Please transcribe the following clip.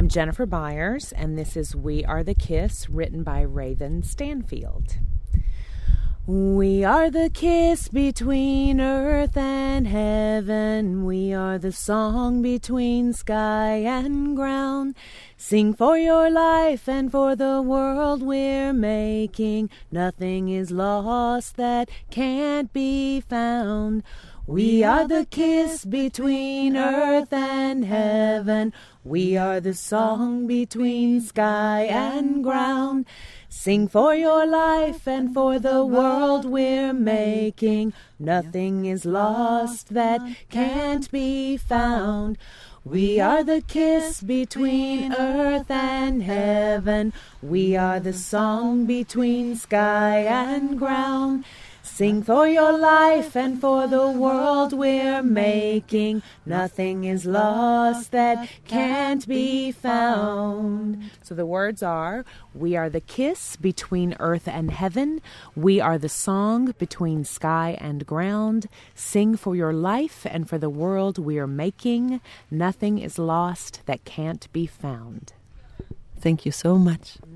I'm Jennifer Byers, and this is We Are the Kiss, written by Raven Stanfield. We are the kiss between earth and heaven. We are the song between sky and ground. Sing for your life and for the world we're making. Nothing is lost that can't be found. We are the kiss between earth and heaven. We are the song between sky and ground. Sing for your life and for the world we're making. Nothing is lost that can't be found. We are the kiss between earth and heaven. We are the song between sky and ground. Sing for your life and for the world we're making. Nothing is lost that can't be found. So the words are, we are the kiss between earth and heaven. We are the song between sky and ground. Sing for your life and for the world we're making. Nothing is lost that can't be found. Thank you so much.